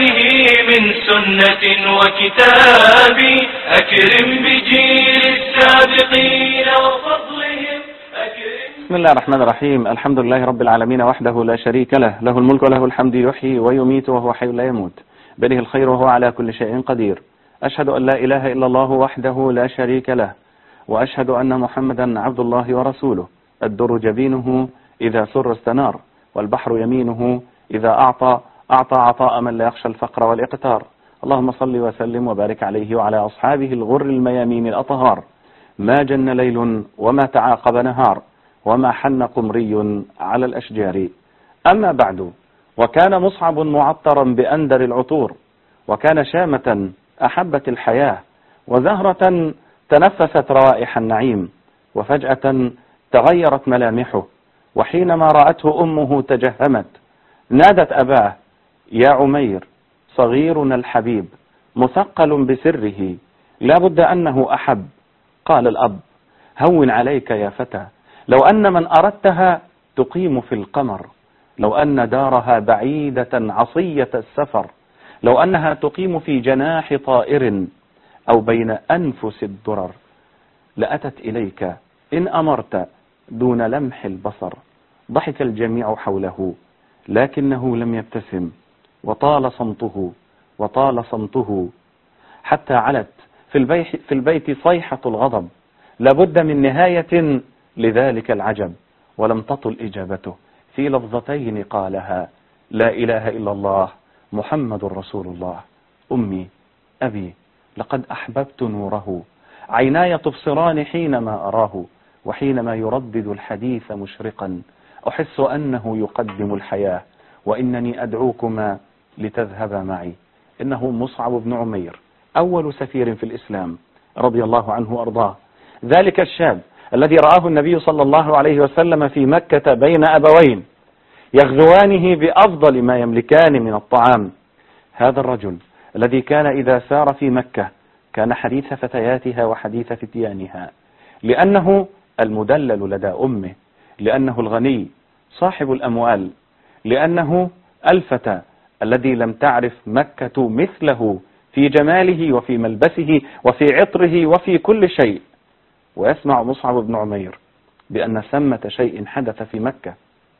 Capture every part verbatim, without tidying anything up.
به من سنة وكتاب أكرم بجيل السابقين وفضلهم أكرم. بسم الله الرحمن الرحيم. الحمد لله رب العالمين وحده لا شريك له، له الملك وله الحمد، يحيي ويميت وهو حي لا يموت، بيده الخير وهو على كل شيء قدير. أشهد أن لا إله إلا الله وحده لا شريك له، وأشهد أن محمدا عبد الله ورسوله. الدر جبينه إذا سر استنار، والبحر يمينه إذا أعطى أعطى عطاء من لا يخشى الفقر والإقتار. اللهم صل وسلم وبارك عليه وعلى أصحابه الغر الميامين الأطهار. ما جن ليل وما تعاقب نهار، وما حن قمري على الأشجار. أما بعد، وكان مصعب معطرا بأندر العطور، وكان شامة أحبت الحياة، وزهرة تنفست روائح النعيم، وفجأة تغيرت ملامحه، وحينما رأته أمه تجهمت، نادت أباه: يا عمير، صغيرنا الحبيب مثقل بسره، لا بد أنه أحب. قال الأب: هون عليك يا فتى، لو أن من أردتها تقيم في القمر، لو أن دارها بعيدة عصية السفر، لو أنها تقيم في جناح طائر أو بين أنفس الدرر، لأتت إليك إن أمرت دون لمح البصر. ضحك الجميع حوله لكنه لم يبتسم، وطال صمته وطال صمته، حتى علت في البيت, في البيت صيحة الغضب. لابد من نهاية لذلك العجب، ولم تطل إجابته. في لفظتين قالها: لا إله إلا الله محمد رسول الله. أمي، أبي، لقد أحببت نوره، عيناي تبصران حينما أراه، وحينما يردد الحديث مشرقا أحس أنه يقدم الحياة، وإنني أدعوكما لتذهبا معي. إنه مصعب بن عمير، أول سفير في الإسلام رضي الله عنه وأرضاه، ذلك الشاب الذي رآه النبي صلى الله عليه وسلم في مكة بين أبوين يغزوانه بأفضل ما يملكان من الطعام. هذا الرجل الذي كان إذا سار في مكة كان حديث فتياتها وحديث فتيانها، لأنه المدلل لدى أمه، لأنه الغني صاحب الأموال، لأنه الفتى الذي لم تعرف مكة مثله في جماله وفي ملبسه وفي عطره وفي كل شيء. ويسمع مصعب بن عمير بأن ثمة شيء حدث في مكة،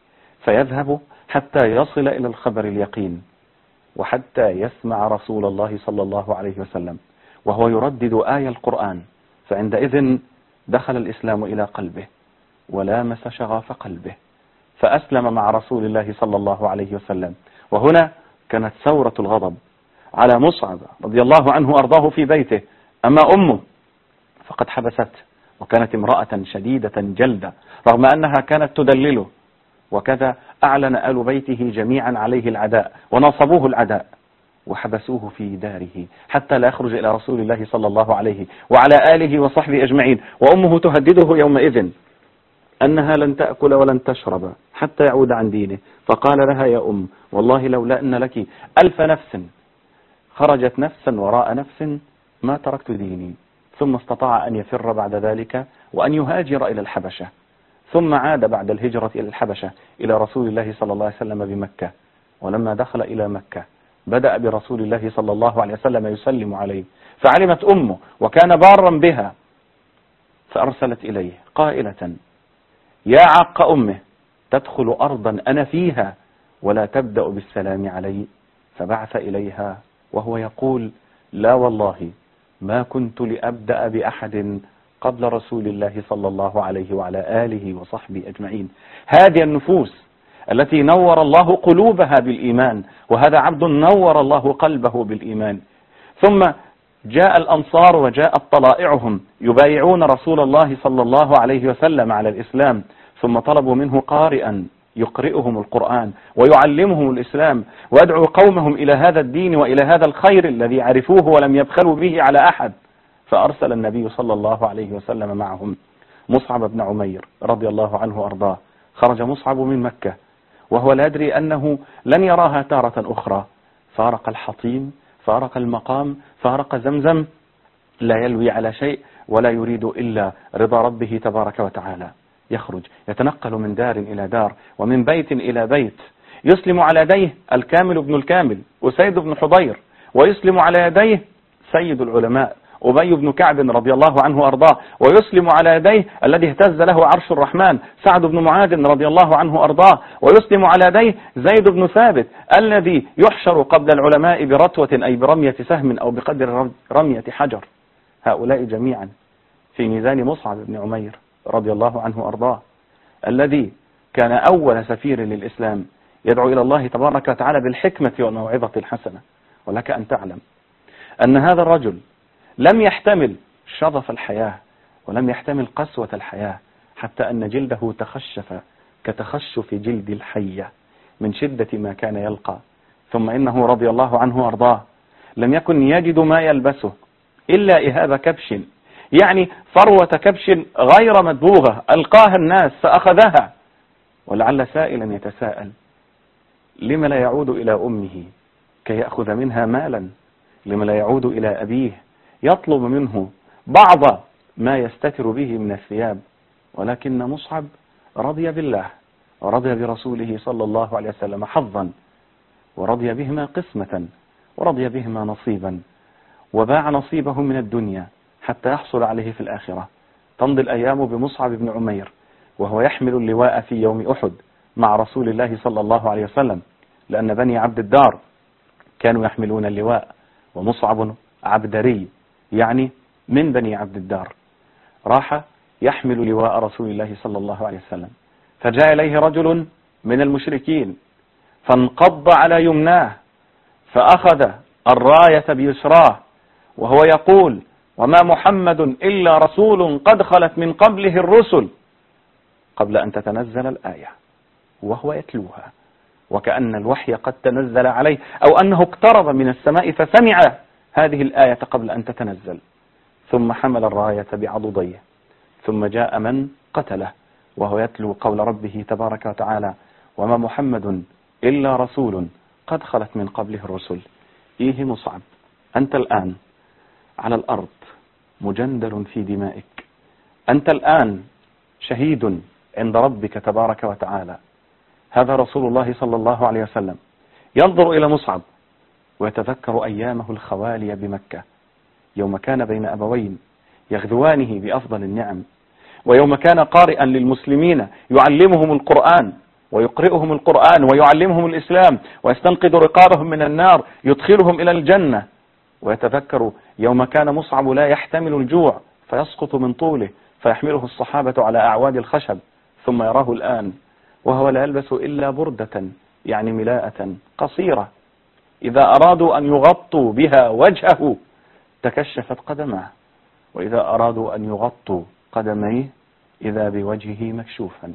فيذهب حتى يصل إلى الخبر اليقين، وحتى يسمع رسول الله صلى الله عليه وسلم وهو يردد آية القرآن. فعندئذ دخل الإسلام إلى قلبه ولامس شغاف قلبه، فأسلم مع رسول الله صلى الله عليه وسلم. وهنا كانت ثورة الغضب على مصعب رضي الله عنه أرضاه في بيته. أما أمه فقد حبسته، وكانت امرأة شديدة جلدة رغم أنها كانت تدلله، وكذا أعلن آل بيته جميعا عليه العداء ونصبوه العداء، وحبسوه في داره حتى لا يخرج إلى رسول الله صلى الله عليه وعلى آله وصحبه أجمعين. وأمه تهدده يومئذ أنها لن تأكل ولن تشرب حتى يعود عن دينه. فقال لها: يا أم، والله لولا أن لك ألف نفس خرجت نفسا وراء نفس ما تركت ديني. ثم استطاع أن يفر بعد ذلك وأن يهاجر إلى الحبشة، ثم عاد بعد الهجرة إلى الحبشة إلى رسول الله صلى الله عليه وسلم بمكة. ولما دخل إلى مكة بدأ برسول الله صلى الله عليه وسلم يسلم عليه، فعلمت أمه وكان بارا بها، فأرسلت إليه قائلة: يا عق أمه، تدخل أرضا أنا فيها ولا تبدأ بالسلام علي؟ فبعث إليها وهو يقول: لا والله ما كنت لأبدأ بأحد قبل رسول الله صلى الله عليه وعلى آله وصحبه أجمعين. هذه النفوس التي نور الله قلوبها بالإيمان، وهذا عبد نور الله قلبه بالإيمان. ثم جاء الأنصار وجاءت طلائعهم يبايعون رسول الله صلى الله عليه وسلم على الإسلام، ثم طلبوا منه قارئا يقرئهم القرآن ويعلمهم الإسلام ويدعو قومهم إلى هذا الدين وإلى هذا الخير الذي عرفوه ولم يبخلوا به على أحد. فأرسل النبي صلى الله عليه وسلم معهم مصعب بن عمير رضي الله عنه وأرضاه. خرج مصعب من مكة وهو لا يدري أنه لن يراها تارة أخرى. فارق الحطيم، فارق المقام، فارق زمزم، لا يلوي على شيء ولا يريد إلا رضا ربه تبارك وتعالى. يخرج يتنقل من دار إلى دار ومن بيت إلى بيت، يسلم على يديه الكامل بن الكامل أسيد بن حضير، ويسلم على يديه سيد العلماء أبي بن كعب رضي الله عنه وأرضاه، ويسلم على يديه الذي اهتز له عرش الرحمن سعد بن معاذ رضي الله عنه وأرضاه، ويسلم على يديه زيد بن ثابت الذي يحشر قبل العلماء برتوة أي برمية سهم أو بقدر رمية حجر. هؤلاء جميعا في ميزان مصعب بن عمير رضي الله عنه وأرضاه، الذي كان أول سفير للإسلام يدعو إلى الله تبارك وتعالى بالحكمة والموعظة الحسنة. ولك أن تعلم أن هذا الرجل لم يحتمل شظف الحياة ولم يحتمل قسوة الحياة، حتى أن جلده تخشف كتخشف جلد الحية من شدة ما كان يلقى. ثم إنه رضي الله عنه وأرضاه لم يكن يجد ما يلبسه إلا إهاب كبش، يعني فروة كبش غير مدبوغة ألقاها الناس فأخذها. ولعل سائلا يتساءل: لم لا يعود إلى أمه كي يأخذ منها مالا؟ لم لا يعود إلى أبيه يطلب منه بعض ما يستتر به من الثياب؟ ولكن مصعب رضي بالله ورضي برسوله صلى الله عليه وسلم حظا، ورضي بهما قسمة، ورضي بهما نصيبا، وباع نصيبه من الدنيا حتى يحصل عليه في الآخرة. تمضي الأيام بمصعب بن عمير وهو يحمل اللواء في يوم أحد مع رسول الله صلى الله عليه وسلم، لأن بني عبد الدار كانوا يحملون اللواء، ومصعب عبدري يعني من بني عبد الدار، راح يحمل لواء رسول الله صلى الله عليه وسلم. فجاء إليه رجل من المشركين فانقض على يمناه فأخذ الراية بيسراه وهو يقول: وما محمد إلا رسول قد خلت من قبله الرسل، قبل أن تتنزل الآية، وهو يتلوها وكأن الوحي قد تنزل عليه، أو أنه اقترب من السماء فسمع هذه الآية قبل أن تتنزل. ثم حمل الراية بعضديه، ثم جاء من قتله وهو يتلو قول ربه تبارك وتعالى: وما محمد إلا رسول قد خلت من قبله الرسل. إيه مصعب، أنت الآن على الأرض مجندل في دمائك، أنت الآن شهيد عند ربك تبارك وتعالى. هذا رسول الله صلى الله عليه وسلم ينظر إلى مصعب ويتذكر أيامه الخوالية بمكة، يوم كان بين أبوين يغذوانه بأفضل النعم، ويوم كان قارئا للمسلمين يعلمهم القرآن ويقرئهم القرآن ويعلمهم الإسلام ويستنقذ رقابهم من النار يدخلهم إلى الجنة. ويتذكر يوم كان مصعب لا يحتمل الجوع فيسقط من طوله فيحمله الصحابة على أعواد الخشب، ثم يراه الآن وهو لا يلبس إلا بردة يعني ملاءة قصيرة، إذا أرادوا أن يغطوا بها وجهه تكشفت قدماه، وإذا أرادوا أن يغطوا قدميه إذا بوجهه مكشوفا.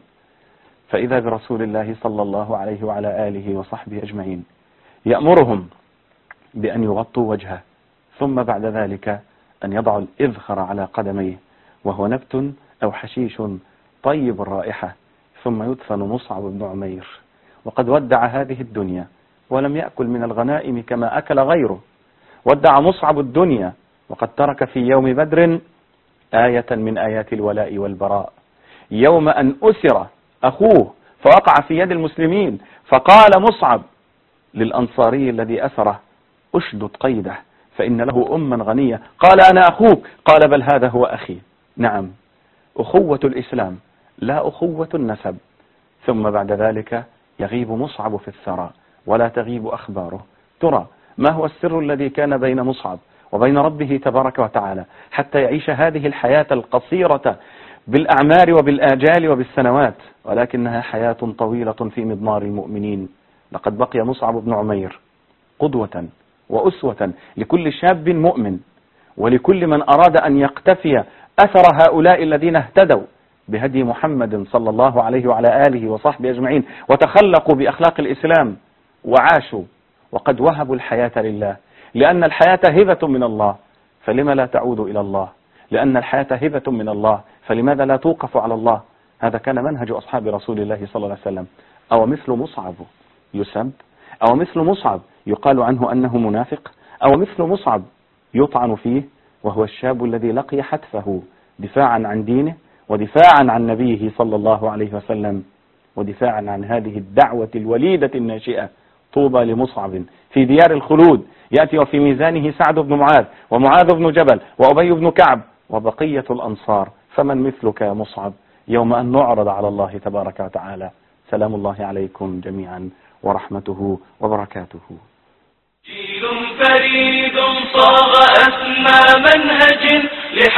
فإذا برسول الله صلى الله عليه وعلى آله وصحبه أجمعين يأمرهم بأن يغطوا وجهه، ثم بعد ذلك أن يضعوا الإذخر على قدميه، وهو نبت أو حشيش طيب الرائحة، ثم يدفن مصعب بن عمير وقد ودع هذه الدنيا ولم يأكل من الغنائم كما أكل غيره. ودع مصعب الدنيا وقد ترك في يوم بدر آية من آيات الولاء والبراء، يوم أن أسر أخوه فوقع في يد المسلمين، فقال مصعب للأنصاري الذي أسره: أشدد قيده فإن له أما غنية. قال: أنا أخوك. قال: بل هذا هو أخي. نعم، أخوة الإسلام لا أخوة النسب. ثم بعد ذلك يغيب مصعب في الثرى ولا تغيب أخباره. ترى ما هو السر الذي كان بين مصعب وبين ربه تبارك وتعالى حتى يعيش هذه الحياة القصيرة بالأعمار وبالآجال وبالسنوات، ولكنها حياة طويلة في مضمار المؤمنين. لقد بقي مصعب بن عمير قدوة وأسوة لكل شاب مؤمن ولكل من أراد أن يقتفي أثر هؤلاء الذين اهتدوا بهدي محمد صلى الله عليه وعلى آله وصحبه أجمعين وتخلقوا بأخلاق الإسلام وعاشوا وقد وهبوا الحياة لله، لأن الحياة هبة من الله، فلما لا تعود إلى الله؟ لأن الحياة هبة من الله، فلماذا لا توقف على الله؟ هذا كان منهج أصحاب رسول الله صلى الله عليه وسلم. أو مثل مصعب يسب؟ أو مثل مصعب يقال عنه أنه منافق؟ أو مثل مصعب يطعن فيه وهو الشاب الذي لقي حتفه دفاعا عن دينه ودفاعا عن نبيه صلى الله عليه وسلم؟ ودفاعا عن هذه الدعوة الوليدة الناشئة. طوبى لمصعب في ديار الخلود، يأتي وفي ميزانه سعد بن معاذ ومعاذ بن جبل وأبي بن كعب وبقية الأنصار، فمن مثلك يا مصعب يوم أن نعرض على الله تبارك وتعالى. سلام الله عليكم جميعا ورحمته وبركاته. جيل فريد صاغ أسمى منهج